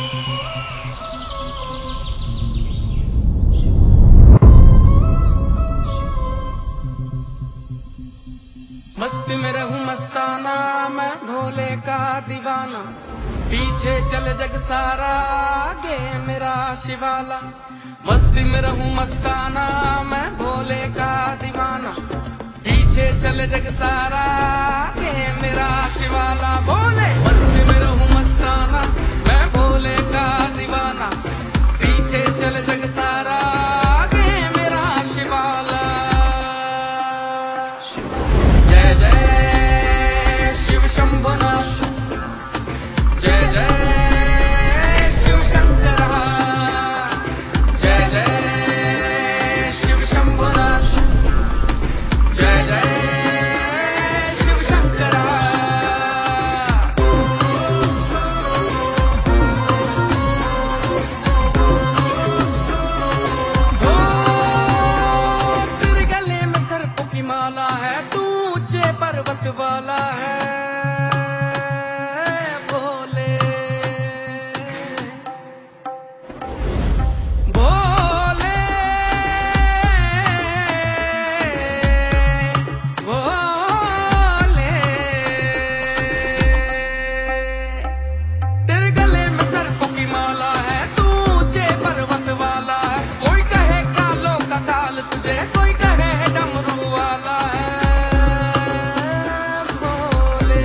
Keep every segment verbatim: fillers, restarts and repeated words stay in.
मस्ती में रहूं मस्ताना, मैं भोले का दीवाना। पीछे चले जग सारा, आगे मेरा शिवाला। मस्ती में रहूं मस्ताना, मैं भोले का दीवाना। पीछे चले जग सारा, आगे मेरा शिवाला। बोले मस्ती में रहूं मस्ताना, मैं भोले का दीवाना। पीछे चले जग सारा, आगे मेरा शिवाला। जय जय शिव शंभुनाथ, जय जय शिव शंकर। जय जय शिव शंभुनाथ, जय जय शिव शंकर। हो तेरे गले में सर्पों की माला है, तू ऊंचे पर्वत वाला है भोले। भोले भोले तेरे गले में सर्पों की माला है, तू ऊंचे पर्वत वाला है। कोई कहे कालों का काल तुझे, कोई कहे डमरू वाला है भोले।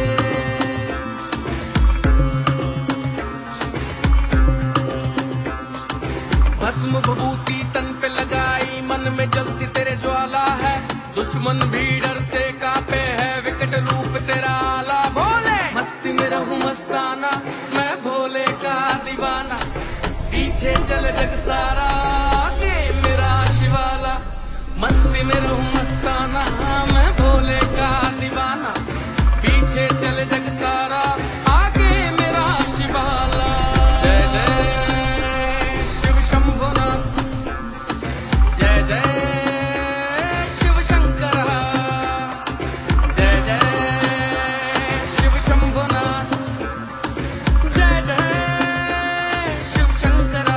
भस्म भभूति तन पे लगाई, मन में जलती तेरे ज्वाला है। दुश्मन भी डर से कांपे है, विकट रूप तेरा आला। भोले मस्ती में रहूं मस्ताना, मैं भोले का दीवाना। पीछे चले जग सारा, आगे मेरा शिवाला। मस्ती में रहूं मस्ताना, मैं भोले का दीवाना। पीछे चले जग सारा, आगे मेरा शिवाला। जय जय शिव शंभुनाथ, जय जय शिव शंकर। जय जय शिव शंभुनाथ, जय जय शिव शंकर।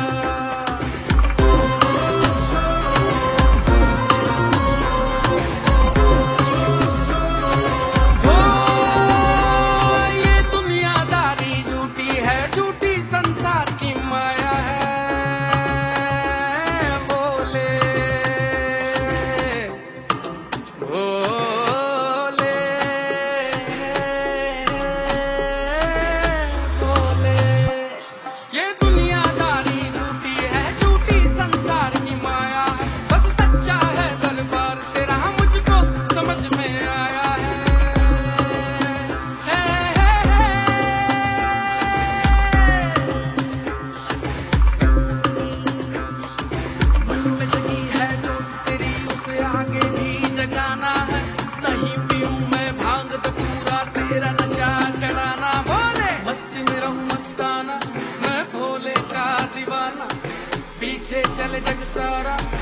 हो ये दुनियादारी झूठी है, झूठी संसार की माया है भोले। भोले भोले ये दुनियादारी झूठी है, झूठी संसार की माया है। बस सच्चा है दरबार तेरा, मुझको समझ में आया है। है, है, है। मन में जगी है जोत तेरी, उसे आगे भी जगाना है। नहीं पीऊं मैं भांग धतूरा, तेरा नशा चढ़ाना। भोले मस्ती में रहूं मस्ताना, मैं भोले का दीवाना। पीछे चले जग सारा,